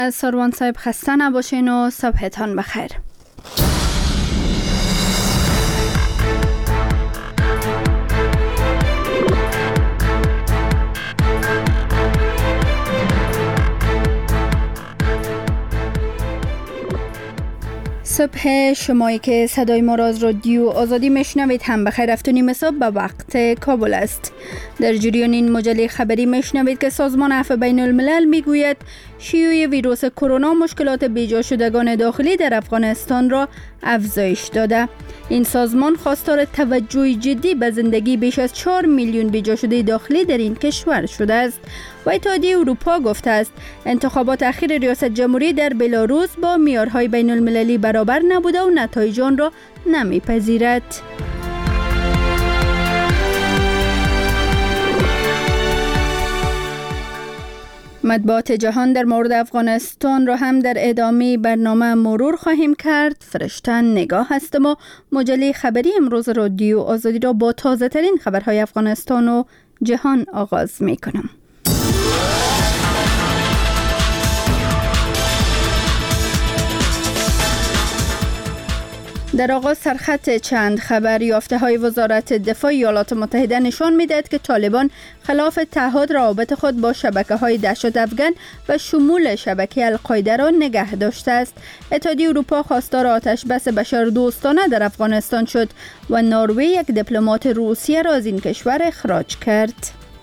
سروان صاحب خسته نباشین و صبحتان بخیر. صبح شمایی که صدای ما را از رادیو آزادی میشنوید هم بخیر. 7:30 صبح به وقت کابل است. در جریان این مجله خبری میشنوید که سازمان عفو بین الملل میگوید شیوع ویروس کرونا مشکلات بیجا شدگان داخلی در افغانستان را افزایش داده. این سازمان خواستار توجه جدی به زندگی بیش از 4 میلیون بیجا شده داخلی در این کشور شده است. و اتحادیه اروپا گفته است انتخابات اخیر ریاست جمهوری در بلاروس با معیارهای بین المللی برابر نبوده و نتایج آن را نمیپذیرد. مطبوعات جهان در مورد افغانستان را هم در ادامه برنامه مرور خواهیم کرد. فرشته نگاه هستم و مجله خبری امروز رادیو آزادی را با تازه ترین خبرهای افغانستان و جهان آغاز می کنم. در آغاز سرخط چند خبر. یافته های وزارت دفاع ایالات متحده نشان می‌دهد که طالبان خلاف تعهد روابط خود با شبکه‌های دهشت افغان و شمول شبکه القاعده را نگه داشته است. اتحادیه اروپا خواستار آتش بس بشردوستانه در افغانستان شد و نروژ یک دیپلمات روسیه را از این کشور اخراج کرد.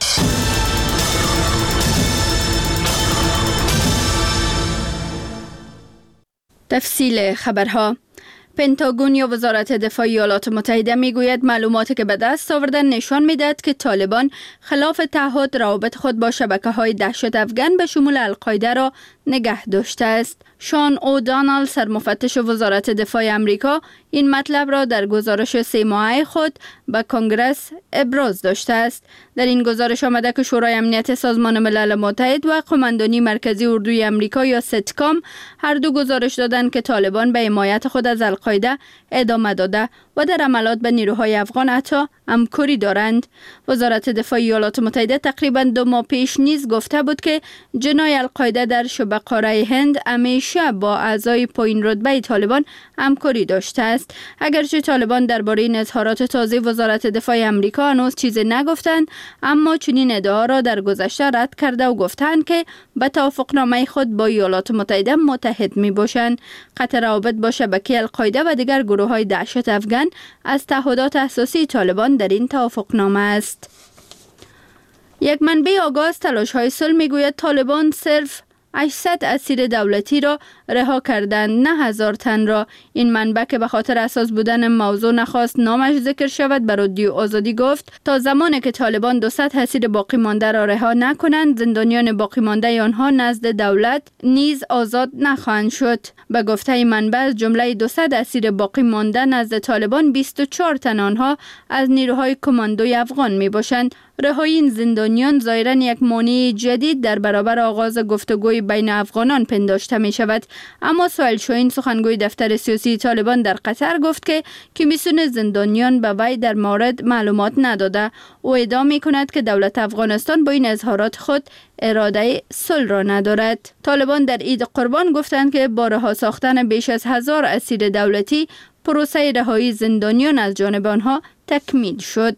تفصیل خبرها. پنتاگون یا وزارت دفاع ایالات متحده میگوید معلوماتی که به دست آوردن نشان میدهد که طالبان خلاف تعهد روابط خود با شبکه‌های دهشت افغان به شمول القاعده را نگه داشته است. شان اودانال سرمفتش وزارت دفاع امریکا این مطلب را در گزارش 3 ماهه خود به کنگره ابراز داشته است. در این گزارش آمده که شورای امنیت سازمان ملل متحد و قماندانی مرکزی اردوی امریکا یا ستکام هر دو گزارش دادند که طالبان به حمایت خود از القاعده ادامه داده و در عملیات به نیروهای افغان حتی همکاری دارند. وزارت دفاع ایالات متحده تقریباً 2 ماه پیش نیز گفته بود که جنای القاعده در شبه قاره هند همیشه با اعضای پایین رتبه طالبان همکاری داشته است. اگرچه طالبان درباره این اظهارات تازه وزارت دفاع امریکا هنوز چیزی نگفتند، اما چنین ادعا را در گذشته رد کرده و گفتند که به توافقنامه خود با ایالات متحده متحد می باشند. قطع روابط با شبکه القاعده و دیگر گروه‌های دهشت افغان از تعهدات اساسی طالبان در این توافقنامه است. یک منبع آگاه از تلاش‌های صلح میگوید طالبان صرف 800 اسیر دولتی را رها کردند، نه 1000 تن را. این منبع که به خاطر اساس بودن موضوع نخواست نامش ذکر شود به رادیو آزادی گفت تا زمانی که طالبان 200 اسیر باقی مانده را رها نکنند زندانیان باقی مانده آنها نزد دولت نیز آزاد نخواهند شد. به گفته منبع از جمله 200 اسیر باقی مانده نزد طالبان 24 تن آنها از نیروهای کماندوی افغان می باشند. رهایی این زندانیان ظاهراً یک مانع جدید در برابر آغاز گفتگوی بین افغانان پنداشته می شود. اما سهیل شاهین سخنگوی دفتر سیاسی طالبان در قطر گفت که کمیسیون زندانیان به وی در مورد معلومات نداده. او ادعا می کند که دولت افغانستان با این اظهارات خود اراده صلح را ندارد. طالبان در عید قربان گفتند که با رها ساختن بیش از 1000 اسیر دولتی پروسه رهایی زندانیان از جانب آنها تکمیل شد.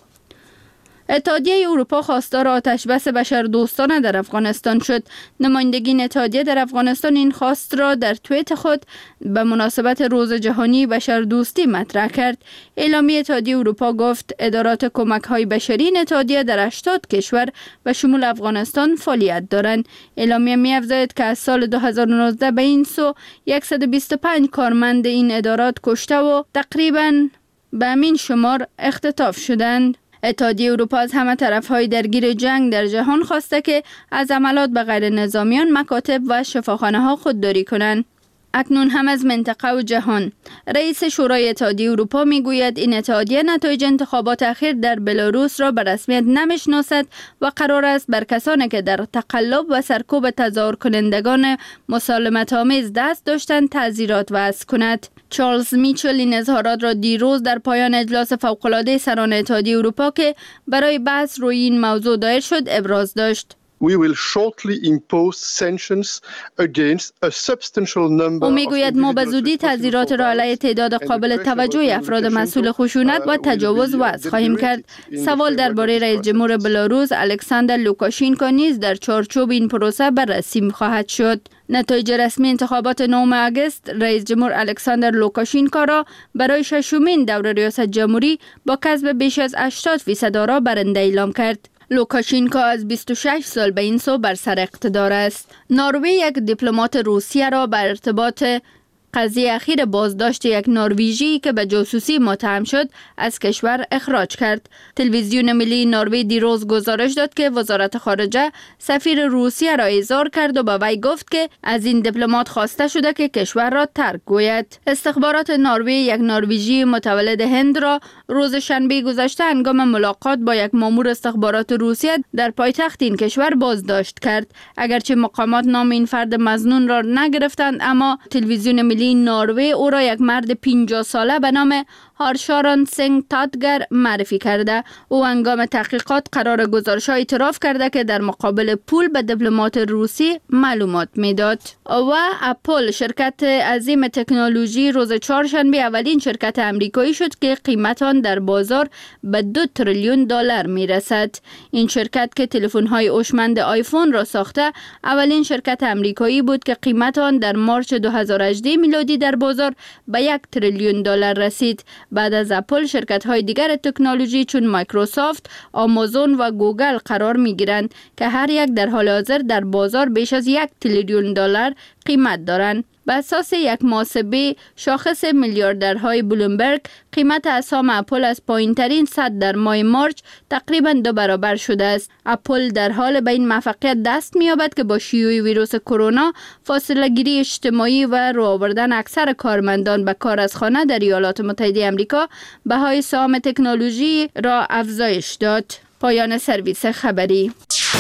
اتحادیه اروپا خواستار آتش بس بشردوستانه در افغانستان شد. نمایندگی اتحادیه در افغانستان این خواست را در توییت خود به مناسبت روز جهانی بشردوستی مطرح کرد. اعلامیه اتحادیه اروپا گفت ادارات کمک‌های بشری این اتحادیه در 80 کشور و شمول افغانستان فعالیت دارند. اعلامیه می‌افزاید که از سال 2019 به این سو 125 کارمند این ادارات کشته و تقریباً به همین شمار اختطاف شدند. اتحادیه اروپا از همه طرف‌های درگیر جنگ در جهان خواسته که از عملیات به غیر نظامیان مکاتب و شفاخانه‌ها خودداری کنند. اکنون هم از منطقه و جهان. رئیس شورای اتحادیه اروپا میگوید این اتحادیه نتایج انتخابات اخیر در بلاروس را به رسمیت نمیشناسد و قرار است بر کسانی که در تقلب و سرکوب تظاهر کنندگان مسالمت آمیز دست داشتند تعزیرات وضع کند. چارلز میچل این اظهارات را دیروز در پایان اجلاس فوق‌العاده سران اتحادیه اروپا که برای بحث روی این موضوع دایر شد ابراز داشت. we will shortly impose sanctions against a substantial number. او میگوید ما به زودی تعزیرات را علیه تعداد قابل توجهی افراد مسئول خشونت و تجاوز وضع خواهیم کرد. سوال درباره رئیس جمهور بلاروس الکساندر لوکاشینکو نیز در چارچوب این پروسه بررسی خواهد شد. نتایج رسمی انتخابات 9 آگوست رئیس جمهور الکساندر لوکاشینکو را برای ششمین دور ریاست جمهوری با کسب بیش از 80% آرا برنده اعلام کرد. لوکاشینکو از 26 سال به این سو بر سر اقتدار است. نروژ یک دیپلمات روسیه را بر ارتباط قضیه اخیر بازداشت یک نروژی که به جاسوسی متهم شد از کشور اخراج کرد. تلویزیون ملی نروژ دیروز گزارش داد که وزارت خارجه سفیر روسیه را احضار کرد و به وی گفت که از این دیپلمات خواسته شده که کشور را ترک گوید. استخبارات نروژ یک نروژی متولد هند را روز شنبه گذشته هنگام ملاقات با یک مامور استخبارات روسیه در پایتخت این کشور بازداشت کرد. اگرچه مقامات نام این فرد مظنون را نگرفتند، اما تلویزیون ملی نروژ او را یک مرد 50 ساله به نام هارشاران سنگ تادگر معرفی کرده. او هنگام تحقیقات قرار گزارش‌ها اعتراف کرده که در مقابل پول به دیپلمات روسی معلومات میداد. و اپل شرکت عظیم تکنولوژی روز چهارشنبه اولین شرکت امریکایی شد که قیمت آن در بازار به 2 تریلیون دلار میرسد. این شرکت که تلفن‌های هوشمند آیفون را ساخته اولین شرکت امریکایی بود که قیمت آن در مارچ 2018 میلادی در بازار به 1 تریلیون دلار رسید. بعد از اپل شرکت‌های دیگر تکنولوژی چون مایکروسافت، آمازون و گوگل قرار می‌گیرند که هر یک در حال حاضر در بازار بیش از 1 تریلیون دلار قیمت دارند. بر اساس یک محاسبه شاخص میلیاردرهای بلومبرگ، قیمت اسهم اپل از پایین‌ترین سطح در ماه مارچ تقریباً 2 برابر شده است. اپل در حال به این موفقیت دست می‌یابد که با شیوع ویروس کرونا، فاصله‌گیری اجتماعی و رو آوردن اکثر کارمندان به کار از خانه در ایالات متحده آمریکا، بهای سهام تکنولوژی را افزایش داد. پایان سرویس خبری.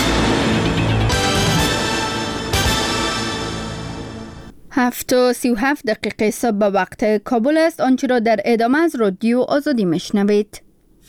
7:37 صبح به وقت کابل است. آنچه را در ادامه از رادیو آزادی میشنوید.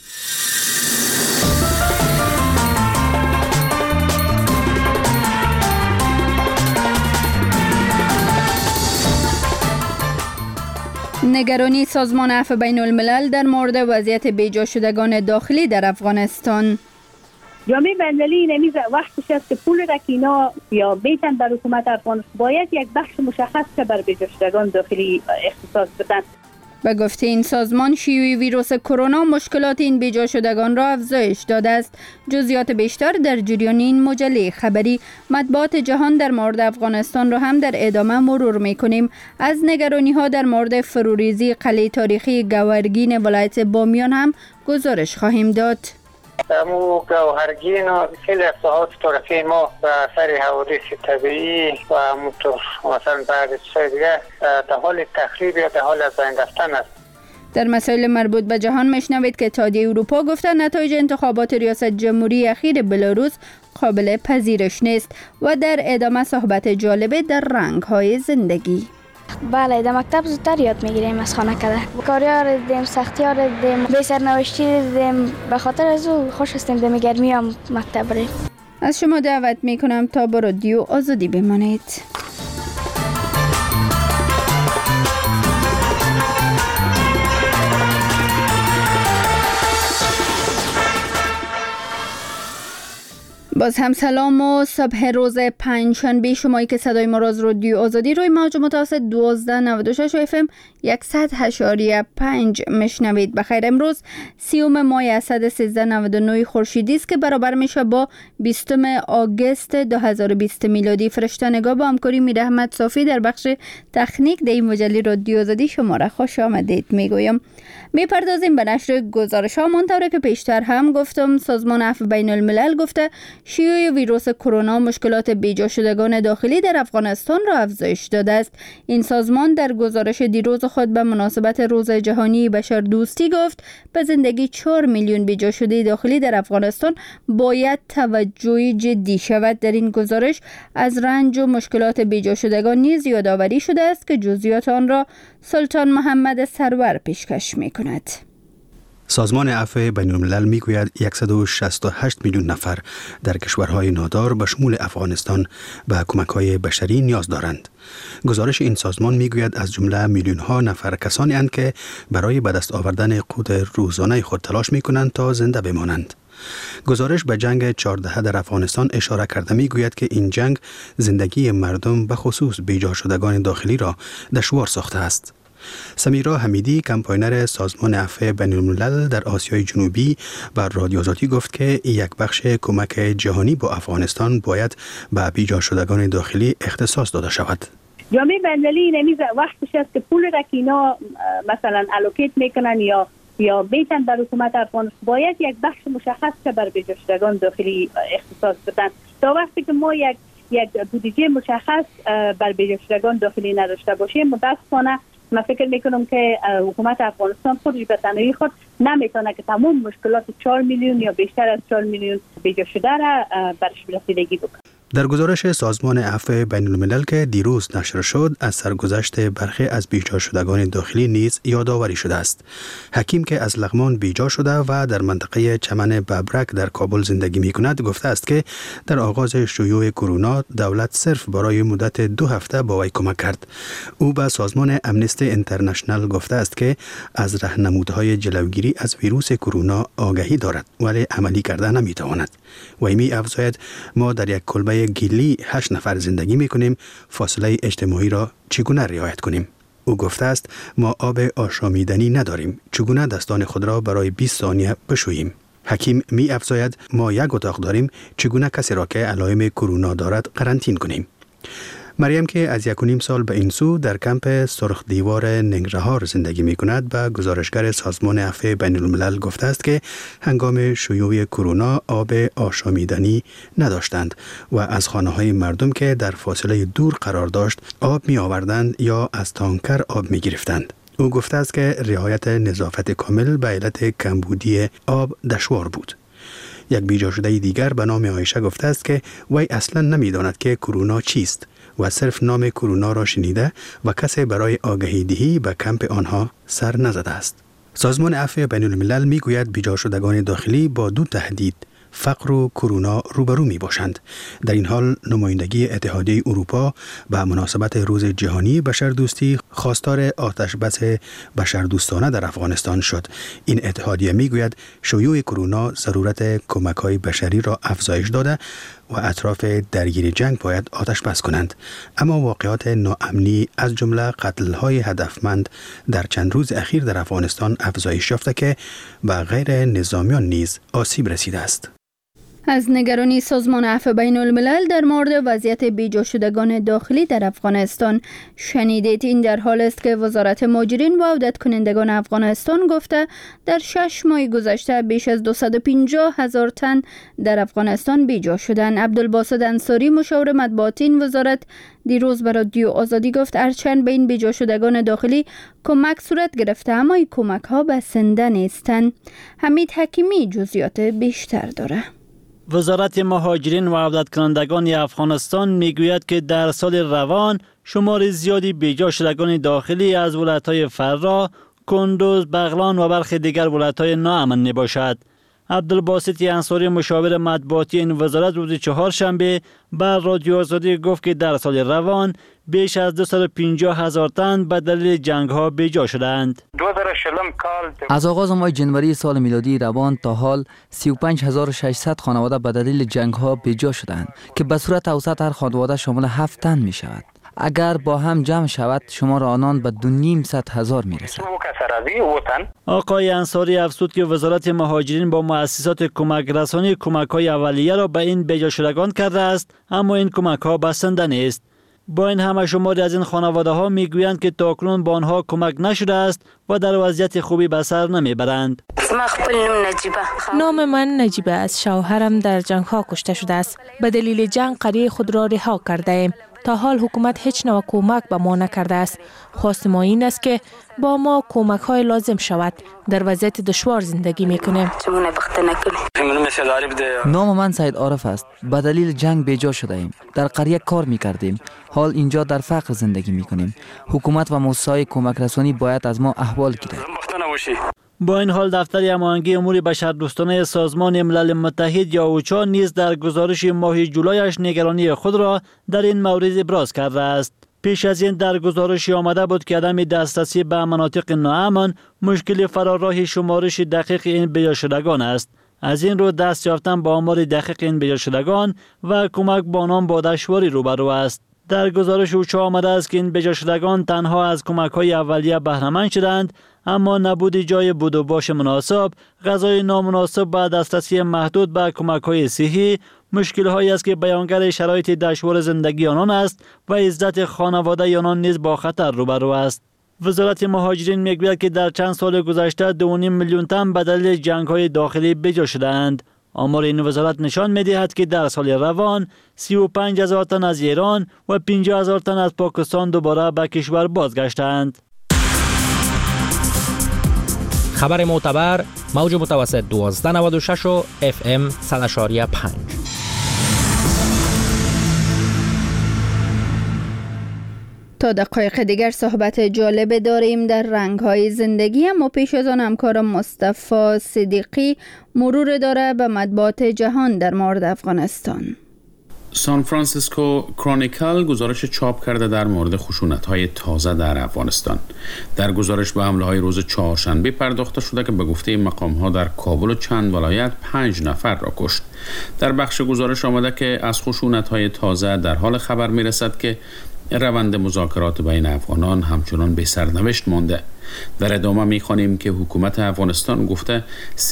نگرانی سازمان عفو بین الملل در مورد وضعیت بیجا شدگان داخلی در افغانستان. جامعه بین‌المللی نمیز وقتش است که پول را که اینا یا بیتن بر حکومت افغانستان باید یک بخش مشخص که بر بیجا شدگان داخلی اختصاص بدن. به گفته این سازمان، شیوع ویروس کرونا مشکلات این بیجا شدگان را افزایش داده است. جزئیات بیشتر در جریان این مجله خبری. مطبوعات جهان در مورد افغانستان را هم در ادامه مرور می‌کنیم. از نگرانی‌ها در مورد فروریزی قلعه تاریخی گوهرگین ولایت بامیان هم گزارش خواهیم داد. امو گوهرگین و خیلی افتحات تاریخی ما به اثر حوادث طبیعی و همونطور مثلا بعد چیزهای دیگه در حال تخریب یا در حال از بین رفتن است. در مسائل مربوط به جهان میشنوید که اتحادیه اروپا گفته نتایج انتخابات ریاست جمهوری اخیر بلاروس قابل پذیرش نیست. و در ادامه صحبت جالب در رنگ‌های زندگی. بله، در مکتب زودتر یاد میگیریم از خانه کده. کاریا رو دیدیم، سختی‌ها رو دیدیم، بی سرنوشتی دیدیم. به خاطر از او خوش هستیم در گرمی هم مکتب بریم. از شما دعوت میکنم تا با رادیو آزادی بمانید. باز هم سلام و صبح روز پنجشنبه. شمایی که صدای ما را از رادیو آزادی روی موج متوسط 1296 FM 100.5 میشنوید. بخیر. امروز 30 ماه اسد 1399 خورشیدی است که برابر میشه با 20 آگوست 2020 میلادی. فرشته نگاه با همکاری میر احمد صافی در بخش تکنیک در این مجله رادیو آزادی شما را خوش آمدید میگویم. میپردازیم به نشر گزارش ها. منطوری که پیشتر هم گفتم، سازمان عفو بین الملل گفته شیوع ویروس کرونا مشکلات بیجا شدگان داخلی در افغانستان را افزایش داده است. این سازمان در گزارش دیروز خود به مناسبت روز جهانی بشردوستی گفت به زندگی 4 میلیون بیجا شده داخلی در افغانستان باید توجه جدی شود. در این گزارش از رنج و مشکلات بیجا شدگان نیز یادآوری شده است که جزئیات آن را سلطان محمد سرور پیشکش می‌کند. سازمان عفو بین‌الملل میگوید 168 میلیون نفر در کشورهای نادار به شمول افغانستان به کمک‌های بشری نیاز دارند. گزارش این سازمان میگوید از جمله میلیون‌ها نفر کسانی اند که برای به دست آوردن قوت روزانه خود تلاش می‌کنند تا زنده بمانند. گزارش به جنگ 14 در افغانستان اشاره کرده میگوید که این جنگ زندگی مردم به خصوص بیجا شدگان داخلی را دشوار ساخته است. سمیرا حمیدی کمپاینر سازمان عفو بین‌الملل در آسیای جنوبی بر رادیو آزادی گفت که یک بخش کمک جهانی با افغانستان باید به بیجا شدگان داخلی اختصاص داده شود. جامعه بین‌المللی نمیز وقتش است که پول را که اینا مثلا الوکیت میکنن یا بیتن بر حکومت افغانستان باید یک بخش مشخص که بر بیجا شدگان داخلی اختصاص بدن. تا وقتی که ما یک بودجه مشخص بر بیجا شدگان داخلی نداشته باشیم متاسفانه من فکر میکنم که حکومت افغانستان خودش به تنهایی خود نمیتونه که تمام مشکلات 4 میلیون یا بیشتر از 4 میلیون بیجا شده را برش رسیدگی بکنه. در گزارش سازمان عفو بین‌الملل که دیروز نشر شد از سرگذشت برخی از بیجا شدگان داخلی نیز یادآوری شده است. حکیم که از لغمان بیجا شده و در منطقه چمن ببرک در کابل زندگی می‌کند گفته است که در آغاز شیوع کرونا دولت صرف برای مدت 2 هفته با وی کمک کرد. او به سازمان امنستی اینترنشنال گفته است که از راهنمودهای جلوگیری از ویروس کرونا آگاهی دارد ولی عملی کرده نمی‌تواند. وی می‌افزاید ما در یک کلبه گیلی 8 نفر زندگی می‌کنیم، فاصله اجتماعی را چگونه رعایت کنیم؟ او گفته است ما آب آشامیدنی نداریم، چگونه دستان خود را برای 20 ثانیه بشوییم؟ حکیم می‌افزاید ما یک اتاق داریم، چگونه کسی را که علائم کرونا دارد قرنطین کنیم؟ مریم که از 1.5 سال به این سو در کمپ سرخ دیوار ننگرهار زندگی می کند به گزارشگر سازمان عفو بین‌الملل گفته است که هنگام شیوع کرونا آب آشامیدنی نداشتند و از خانه‌های مردم که در فاصله دور قرار داشت آب می آوردند یا از تانکر آب می گرفتند. او گفته است که رعایت نظافت کامل به علت کمبودی آب دشوار بود. یک بیجا شده دیگر به نام عایشه گفته است که وی اصلا نمی‌داند که کرونا چیست و صرف نام کرونا را شنیده و کسی برای آگاهی دهی به کمپ آنها سر نزده است. سازمان عفو بین‌الملل میگوید بیجا شدگان داخلی با 2 تهدید فقر و کرونا روبرو می باشند. در این حال نمایندگی اتحادیه اروپا به مناسبت روز جهانی بشردوستی خواستار آتشبس بشردوستانه در افغانستان شد. این اتحادیه می گوید شیوع کرونا ضرورت کمک‌های بشری را افزایش داده و اطراف درگیر جنگ باید آتش بس کنند. اما واقعات ناامنی از جمله قتل‌های هدفمند در چند روز اخیر در افغانستان افزایش یافته که به غیر نظامیان نیز آسیب رسیده است. از نگرانی سازمان عفو بین‌الملل در مورد وضعیت بیجا شدگان داخلی در افغانستان شنیدید. این در حال است که وزارت مهاجرین و عودت کنندگان افغانستان گفته در 6 ماه گذشته بیش از 250,000 تن در افغانستان بیجا شدند. عبدالباسط انصاری مشاور مطبوعاتی این وزارت دیروز به رادیو آزادی گفت هرچند به این بیجا شدگان داخلی کمک صورت گرفته اما این کمک ها بسنده نیستند. حمید حکیمی جزئیات بیشتر داره. وزارت مهاجرین و عودت کنندگان افغانستان میگوید که در سال روان شمار زیادی بیجا شدگان داخلی از ولایت‌های فرا، کندوز، بغلان و برخی دیگر ولایت‌های ناامن میباشد. عبدالباسط انصاری مشاور مطبوعاتی این وزارت روز چهارشنبه بر رادیو آزادی گفت که در سال روان بیش از 250,000 تن به دلیل جنگ‌ها بیجا شدند. از آغاز ماه جنوری سال میلادی روان تا حال 35,600 خانواده به دلیل جنگ‌ها بیجا شدند که به صورت اوسط هر خانواده شامل 7 تن می شود. اگر با هم جمع شود شمار آنان به 2,500,000 می رسد. آقای انصاری افزود که وزارت مهاجرین با مؤسسات کمک رسانی کمک‌های اولیه را به این بیجا شدگان کرده است اما این کمک‌ها بسنده نیست. با این همه شماری از این خانواده ها میگویند که تاکنون با آنها کمک نشده است و در وضعیت خوبی به سر نمیبرند. نام من نجیبه است. شوهرم در جنگ ها کشته شده است. به دلیل جنگ قریه خود را رها کرده ایم. تا حال حکومت هیچ نوع کمک به ما نکرده است. خواست ما این است که با ما کمک های لازم شود. در وضعیت دشوار زندگی میکنیم. نام من سید عارف است. به دلیل جنگ بیجا شده ایم. در قریه کار میکردیم. حال اینجا در فقر زندگی میکنیم. حکومت و مؤسسه‌های کمک رسانی باید از ما احوال گیرد. با این حال دفتر هماهنگی امور بشردوستانه سازمان ملل متحد یا اوچا نیز در گزارش ماه جولایش نگرانی خود را در این مورد ابراز کرده است. پیش از این در گزارش آمده بود که عدم دسترسی به مناطق ناامن مشکل فراراه شمارش دقیق این بی‌جاشدگان است. از این رو دست یافتن با آمار دقیق این بی‌جاشدگان و کمک با آنان با دشواری روبرو است. در گزارش اوچا آمده است که این بی‌جاشدگان تنها از کمک‌های اولیه بهره‌مند شدند، اما نبود جای بود و باش مناسب، غذای نامناسب و دسترسی محدود به کمک‌های صحی مشکل‌هایی است که بیانگر شرایط دشوار زندگی آنان است و عزت خانواده آنان نیز با خطر روبرو است. وزارت مهاجرین میگوید که در چند سال گذشته 2.5 میلیون تن به دلیل جنگ‌های داخلی بی‌جا شدند. آمار این وزارت نشان می‌دهد که در سال روان 35,000 تن از ایران و 50,000 تن از پاکستان دوباره به کشور بازگشتند. خبر معتبر موج متوسط 1296 و FM 100.5. تا دقایق دیگر صحبت جالب داریم در رنگ‌های زندگی، اما پیش از آن همکارم مصطفی صدیقی مرور داره به مطبوعات جهان در مورد افغانستان. سان فرانسیسکو کرونیکل گزارش چاپ کرده در مورد خشونت‌های تازه در افغانستان. در گزارش به حمله‌های روز چهارشنبه پرداخته شده که به گفته مقام‌ها در کابل و چند ولایت 5 نفر را کشت. در بخش گزارش آمده که از خشونت‌های تازه در حال خبر می‌رسد که روند مذاکرات بین افغانان همچنان به سرنوشت مانده. در ادامه می‌خوانیم که حکومت افغانستان گفته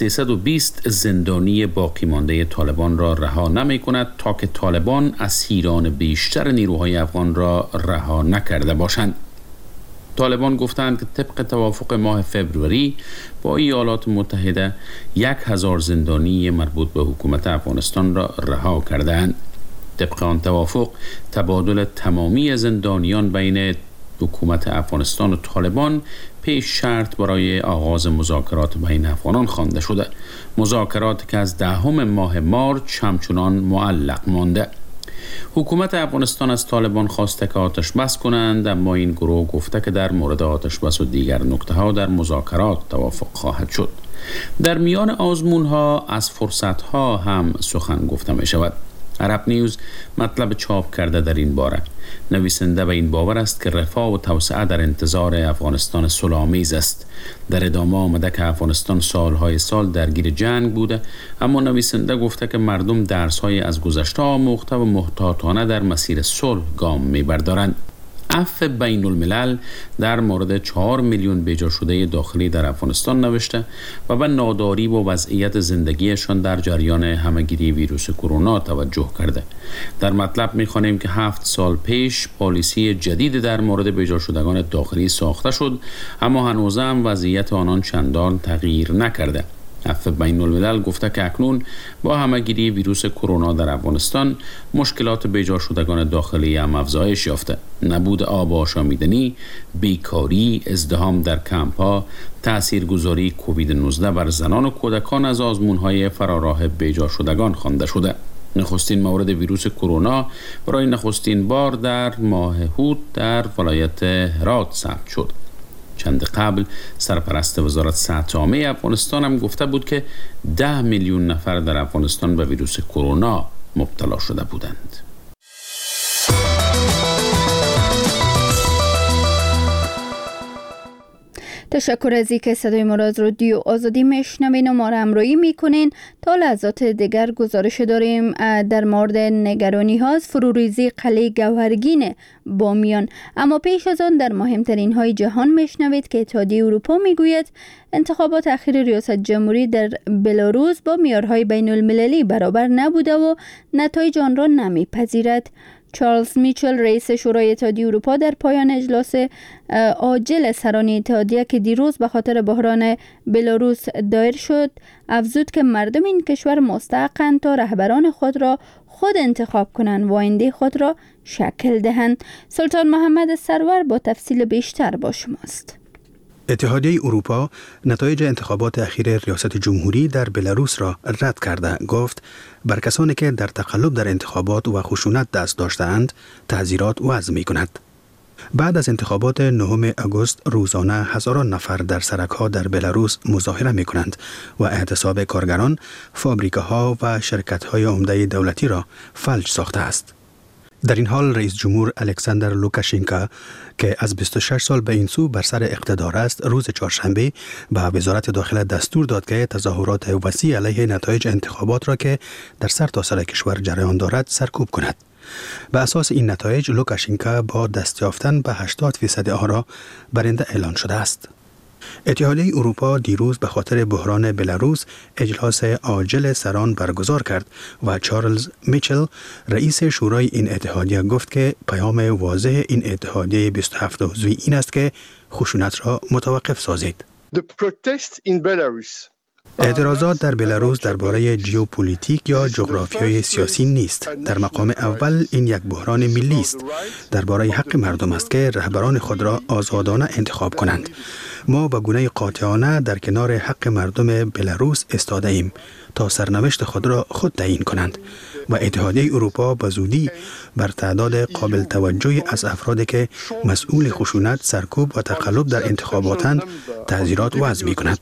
320 زندانی باقی مانده طالبان را رها نمی‌کند تا که طالبان اسیران بیشتر نیروهای افغان را رها نکرده باشند. طالبان گفتند که طبق توافق ماه فوریه با ایالات متحده 1000 زندانی مربوط به حکومت افغانستان را رها کردند. طبق آن توافق تبادل تمامی زندانیان بین حکومت افغانستان و طالبان پیش شرط برای آغاز مذاکرات بین افغانان خوانده شده. مذاکرات که از 10 ماه مارس همچنان معلق مانده. حکومت افغانستان از طالبان خواسته که آتش بس کنند، اما این گروه گفته که در مورد آتش بس و دیگر نکته‌ها در مذاکرات توافق خواهد شد. در میان آزمون‌ها از فرصت‌ها هم سخن گفته می شود. عرب نیوز مطلب چاپ کرده در این باره. نویسنده به این باور است که رفاه و توسعه در انتظار افغانستان صلح‌آمیز است. در ادامه آمده که افغانستان سالهای سال درگیر جنگ بوده، اما نویسنده گفته که مردم درس‌های از گذشته آموخته و محتاطانه در مسیر صلح گام می‌بردارند. عفو بین الملل در مورد 4 میلیون بیجا شده داخلی در افغانستان نوشته و به ناداری و وضعیت زندگیشان در جریان همهگیری ویروس کرونا توجه کرده. در مطلب می‌خوانیم که 7 سال پیش پالیسی جدید در مورد بیجا شدگان داخلی ساخته شد، اما هنوز هم وضعیت آنان چندان تغییر نکرده. عفو بین الملل گفته که اکنون با همهگیری ویروس کرونا در افغانستان مشکلات بیجا شدگان داخلی هم افزایش یافته. نبود آب آشامیدنی، بیکاری، ازدحام در کمپ‌ها، تاثیرگذاری کووید 19 بر زنان و کودکان از آزمون‌های فراراه بیجا شدگان خوانده شده. نخستین مورد ویروس کرونا برای نخستین بار در ماه هود در ولایت هرات ثبت شد. چند قبل سرپرست وزارت صحت عامه افغانستان هم گفته بود که 10 میلیون نفر در افغانستان به ویروس کرونا مبتلا شده بودند. تشکر از اینکه صدای ما را از رادیو آزادی میشنوین و ما را همراهی میکنین. تا لحظات دیگر گزارش داریم در مورد نگرانی ها از فروریزی قلعه گوهرگین بامیان. اما پیش از آن در مهمترین های جهان میشنوید که اتحادیه اروپا میگوید انتخابات اخیر ریاست جمهوری در بلاروس با معیارهای بین المللی برابر نبوده و نتایج آن را نمیپذیرد. چارلز میچل رئیس شورای اتحادیه اروپا در پایان اجلاس عاجل سران اتحادیه که دیروز به خاطر بحران بلاروس دایر شد افزود که مردم این کشور مستحقند تا رهبران خود را خود انتخاب کنند و آینده خود را شکل دهند. سلطان محمد سرور با تفصیل بیشتر با شماست. اتحادیه اروپا نتایج انتخابات اخیر ریاست جمهوری در بلاروس را رد کرده. گفت بر کسانی که در تقلب در انتخابات و خشونت دست داشته‌اند تعزیرات وضع می‌کند. بعد از انتخابات 9 آگوست روزانه هزاران نفر در سرک‌ها در بلاروس مظاهره می‌کنند و اعتصاب کارگران، فابریکه‌ها و شرکت‌های عمده دولتی را فلج ساخته است. در این حال رئیس جمهور الکساندر لوکاشنکا که از 26 سال به این سو بر سر اقتدار است، روز چهارشنبه به وزارت داخله دستور داد که تظاهرات وسیع علیه نتایج انتخابات را که در سرتاسر کشور جریان دارد سرکوب کند. به اساس این نتایج لوکاشنکا با دست یافتن به 80% آرا برنده اعلان شده است. اتحادیه اروپا دیروز به خاطر بحران بلاروس اجلاس عاجل سران برگزار کرد و چارلز میچل رئیس شورای این اتحادیه گفت که پیام واضح این اتحادیه 27 عضوی این است که خشونت را متوقف سازید. اعتراضات در بلاروس درباره ژئوپلیتیک یا جغرافیای سیاسی نیست. در مقام اول این یک بحران ملی است. درباره حق مردم است که رهبران خود را آزادانه انتخاب کنند. ما به گونه قاطعانه در کنار حق مردم بلاروس ایستاده ایم تا سرنوشت خود را خود تعیین کنند و اتحادیه اروپا به زودی بر تعداد قابل توجهی از افرادی که مسئول خشونت، سرکوب و تقلب در انتخاباتند تعزیرات وضع می‌کند.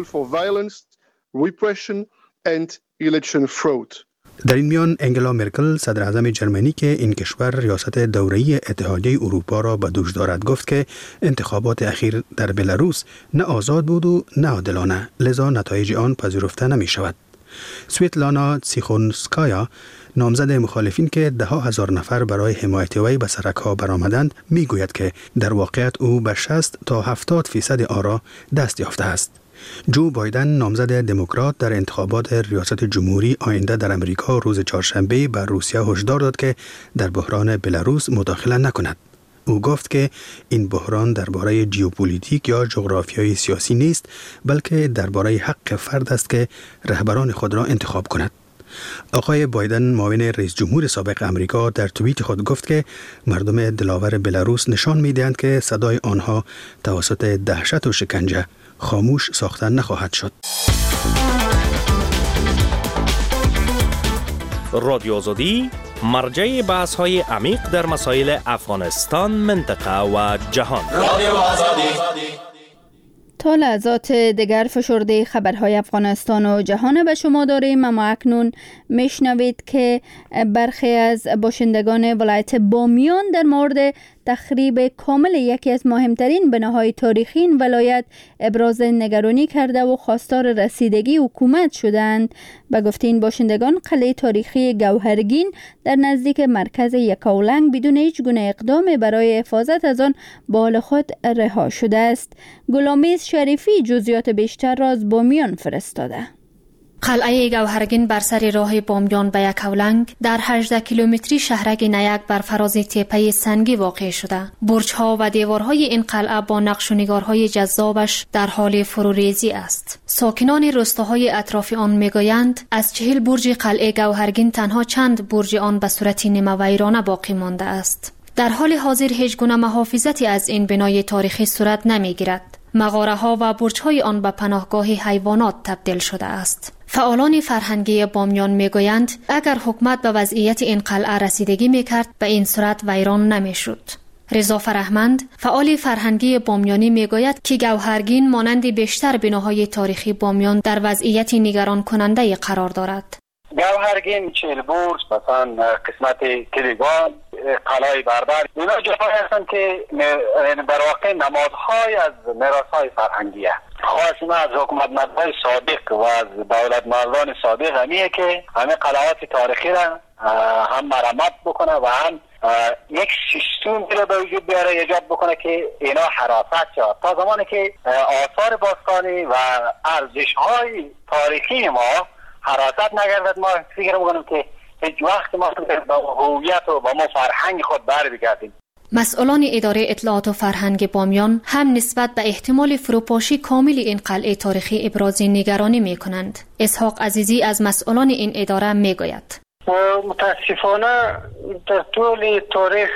در این میان انگلا مرکل صدر اعظم جرمنی که این کشور ریاست دوره‌ای اتحادیه اروپا را به دوش دارد گفت که انتخابات اخیر در بلاروس نه آزاد بود و نه عادلانه، لذا نتایج آن پذیرفته نمی شود. سویتلانا تیخونسکایا نامزد مخالفین که 10,000 نفر برای حمایت وی به سرک‌ها برآمدند میگوید که در واقعیت او به 60 تا 70% آرا دست یافته است. جو بایدن نامزد دموکرات در انتخابات ریاست جمهوری آینده در امریکا روز چهارشنبه به روسیه هشدار داد که در بحران بلاروس مداخله نکند. او گفت که این بحران درباره ژئوپلیتیک یا جغرافیای سیاسی نیست، بلکه درباره حق فرد است که رهبران خود را انتخاب کند. آقای بایدن معاون رئیس جمهور سابق امریکا در توییت خود گفت که مردم دلاور بلاروس نشان می‌دهند که صدای آنها توسط دهشت و شکنجه خاموش ساختن نخواهد شد. رادیو آزادی مرجع بحث‌های عمیق در مسائل افغانستان، منطقه و جهان. رادیو آزادی. تا لحظات دیگر فشرده خبرهای افغانستان و جهان به شما داریم، اما اکنون میشنوید که برخی از باشندگان ولایت بامیان در مورد تخریب کامل یکی از مهمترین بناهای تاریخی این ولایت ابراز نگرانی کرده و خواستار رسیدگی حکومت شدند. به گفته این باشندگان، قلعه تاریخی گوهرگین در نزدیک مرکز یکاولنگ بدون هیچ گونه اقدام برای حفاظت از آن به حال خود رها شده است. گلامیز شریفی جزئیات بیشتر را از بامیان فرستاده. قلعه گوهرگین بر سر راه بامیان به یکاولنگ در 18 کیلومتری شهرک نیک بر فراز تپه سنگی واقع شده. برج‌ها و دیوارهای این قلعه با نقش و نگارهای جذابش در حال فروریزی است. ساکنان روستاهای اطراف آن میگویند از 40 برج قلعه گوهرگین تنها چند برج آن به صورت نیمه ویرانه باقی مانده است. در حال حاضر هیچ گونه محافظتی از این بنای تاریخی صورت نمیگیرد. مغاره‌ها و برج‌های آن به پناهگاه حیوانات تبدیل شده است. فعالان فرهنگی بامیان میگویند اگر حکومت به وضعیت این قلعه رسیدگی میکرد به این صورت ویران نمیشد. رضا فرهمند فعال فرهنگی بامیانی میگوید که گوهرگین مانند بیشتر بناهای تاریخی بامیان در وضعیت نگران کننده قرار دارد. گوهرگین، چهل برج، مثلا قسمت کلیگان، قلعه بربر، اینا جاهایی هستند که در واقع نمادهای از میراث‌های فرهنگی است. خواهش ما از حکومتمندان سابق و از دولتمردان سابق همیه که همه قلعات تاریخی را هم مرمت بکنه و هم یک سیستم را به وجود بیاره، ایجاد بکنه که اینا حراست شد تا زمانی که آثار باستانی و ارزش‌های تاریخی ما حراست نگردد. ما فکر می‌کنم که هیچ وقت ما به هویت و با ما فرهنگ خود بر بگردیم. مسئولان اداره اطلاعات و فرهنگ بامیان هم نسبت به احتمال فروپاشی کامل این قلعه تاریخی ابراز نگرانی می‌کنند. اسحاق عزیزی از مسئولان این اداره می‌گوید: متاسفانه در طول تاریخ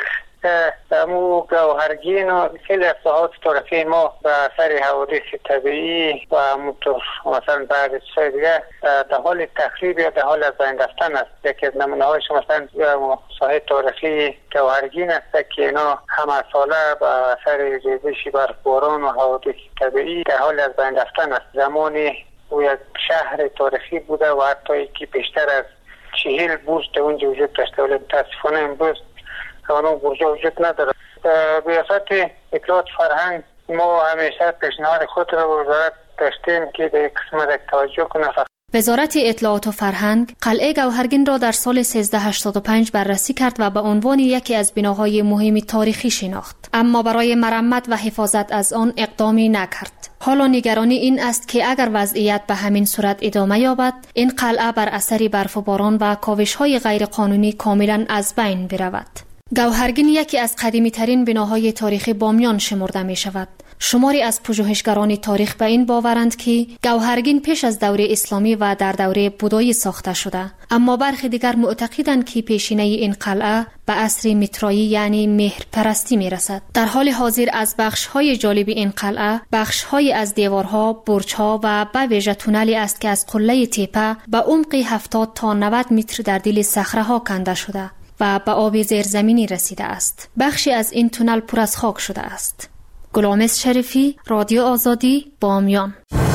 که دمو گوهرگین و خیلی اصلاحات طرفی ما به اثر حوادث طبیعی و همونطور مثلا بعد از چیزهای دیگه در حال تخریب یا در حال از بین رفتن است. یکی از نمونه هایش مثلا ساحه تاریخی گوهرگین است که اینا همه ساله به اثر ریزش برفباران و حوادث طبیعی در حال از بین رفتن است. زمانی او یک شهر تاریخی بوده و حتی یکی بیشتر از 40 برج در اونجا وجود داشته، ولی متاسفانه امروز اون برج وجود نداره. ریاست اطلاعات فرهنگ ما همیشه پیشنهاد خود را به وزارت داشتیم که به قسمت توجه کنه. وزارت اطلاعات و فرهنگ قلعه گوهرگین را در سال 1385 بررسی کرد و به عنوان یکی از بناهای مهم تاریخی شناخت، اما برای مرمت و حفاظت از آن اقدامی نکرد. حالا نگرانی این است که اگر وضعیت به همین صورت ادامه یابد، این قلعه بر اثر برف و باران و کاوش‌های غیرقانونی کاملا از بین برود. گوهرگین یکی از قدیمی ترین بناهای تاریخی بامیان شمرده می شود. شماری از پژوهشگران تاریخ به این باورند که گوهرگین پیش از دوره اسلامی و در دوره بودایی ساخته شده، اما برخی دیگر معتقدند که پیشینه این قلعه به عصر میترایی یعنی مهرپرستی می رسد. در حال حاضر از بخش‌های جالب این قلعه، بخش‌های از دیوارها، برج‌ها و به ویژه تونلی است که از قله تپه به عمق 70 تا 90 متر در دل صخره‌ها کنده شده و به آب زیرزمینی رسیده است. بخشی از این تونل پر از خاک شده است. گلامس شریفی، رادیو آزادی، بامیان.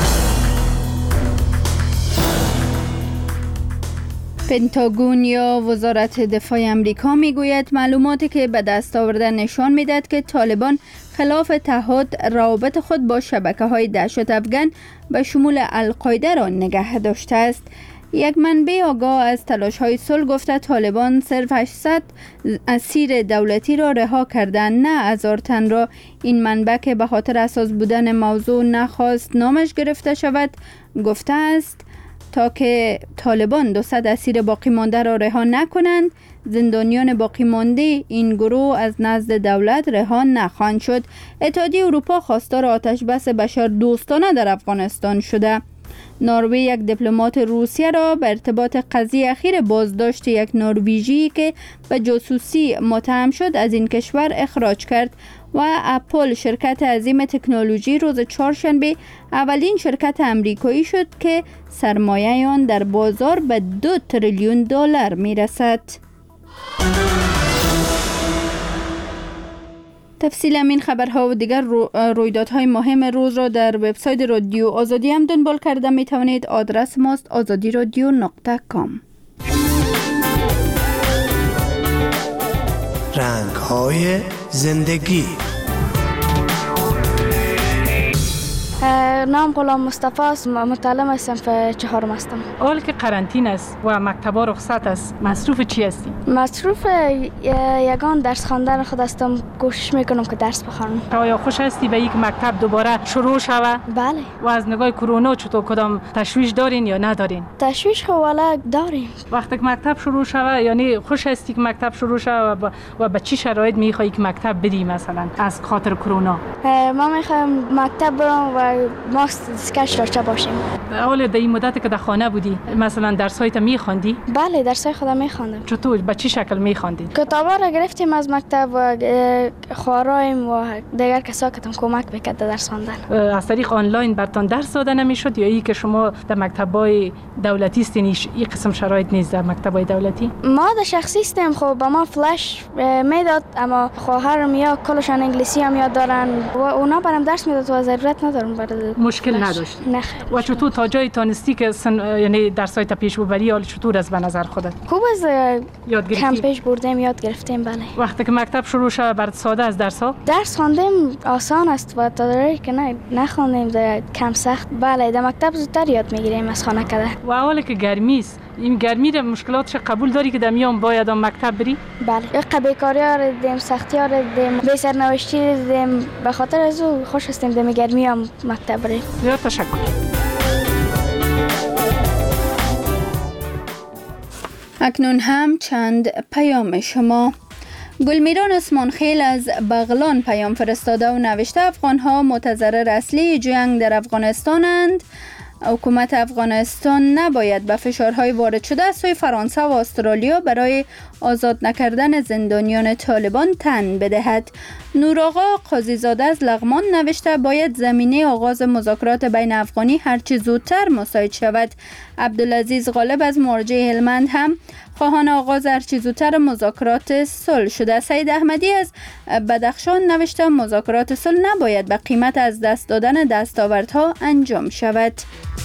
پنتاگون یا وزارت دفاع امریکا میگوید معلوماتی که به دست آورده نشان میدهد که طالبان خلاف تعهد روابط خود با شبکه‌های دهشت افغان به شمول القاعده را نگه داشته است. یک منبع آگاه از تلاش‌های صلح گفته طالبان صرف 800 اسیر دولتی را رها کردند، نه 1000 تن را. این منبع که به خاطر اساس بودن موضوع نخواست نامش گرفته شود گفته است تا که طالبان 200 اسیر باقی مانده را رها نکنند، زندانیان باقی مانده این گروه از نزد دولت رها نخواهند شد. اتحادیه اروپا خواستار آتش بس بشر دوستانه در افغانستان شده. نروژ یک دیپلمات روسیه را به ارتباط قضیه اخیر بازداشت یک نروژی که به جاسوسی متهم شد از این کشور اخراج کرد و اپل شرکت عظیم تکنولوژی روز چهارشنبه اولین شرکت امریکایی شد که سرمایه آن در بازار به 2 تریلیون دلار میرسد. تفصیل این خبرها و دیگر رویدادهای مهم روز را در وبسایت رادیو آزادی هم دنبال کرده می توانید. آدرس ماست azadiradio.com. رنگ‌های زندگی. نام غلام مصطفی است، متعلم صنف 4 هستم. حال که قرنطینه است و مکتبا رخصت است، مصروف چی هستی؟ مصروف یگان درس خواندن خود هستم، کوشش میکنم که درس بخونم. آیا خوش هستی به یک مکتب دوباره شروع شوه؟ بله. و از نگاه کرونا چطور کدام تشویش دارین یا ندارین؟ تشویش خو والا داریم. وقتی که مکتب شروع شوه یعنی خوش هستی که مکتب شروع شوه و به چی شرایط میخوای که مکتب بدی مثلا از خاطر کرونا؟ ما میخوایم مکتب برم و ماسک اسکش داشته باشیم. حالا در این مدت که در خانه بودی مثلا درسایت میخوندی؟ بله درسای خودم میخوندم. چطور به چی شکل میخوندی؟ کتابا را گرفتیم از مکتب و خوارایم و دیگر کسا که کمک میکرد درس خواندن. از طریق آنلاین براتون درس داده نمیشد یا ای که شما در مکتبای دولتی استین این قسم شرایط نیست در مکتبای دولتی؟ ما در شخصی استیم، خب با ما فلش میداد اما خواهرم یا کلشان انگلیسی هم یاد دارن و اونا برام درس میداد و ضرورت ندارم برای مشکل نداشت. نه. و چطور تا جای تانستی که یعنی درسای پیش ببری حال چطور از به نظر خودت؟ خوب از یاد گرفتیم. کم پیش بردیم یاد گرفتیم. بله. وقتی که مکتب شروع شد برات ساده از درس‌ها؟ درس خواندیم آسان است و تا دری که نه نخوندیم در کم سخت. بله در مکتب زودتر یاد میگیریم از خانه کده. و حالی که گرمی است این گرمی را مشکلاتش قبول داری که در میام باید مکتب بری؟ بله. قبیکاری‌ها را دیدیم، سختی‌ها را دیدیم، بی سرنوشتی دیدیم. به خاطر از او خوش هستیم در گرمی هم مکتب بریم. زیاد تشکر. اکنون هم چند پیام شما. گلمیران اسمانخیل از بغلان پیام فرستاده و نوشته افغان‌ها متضرر اصلی جنگ در افغانستانند. حکومت افغانستان نباید به فشارهای وارد شده از سوی فرانسه و استرالیا برای آزاد نکردن زندانیان طالبان تن بدهد. نورآقا قاضیزاده از لغمان نوشته باید زمینه آغاز مذاکرات بین افغانی هرچی زودتر مساعد شود. عبدالعزیز غالب از مرجع هلمند هم خواهان آغاز هرچی زودتر مذاکرات صلح شده. سید احمدی از بدخشان نوشته مذاکرات صلح نباید به قیمت از دست دادن دستاوردها انجام شود.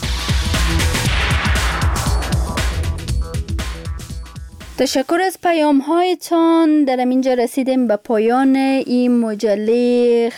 تشکر از پیام هایتان. در اینجا رسیدیم به پایان این مجله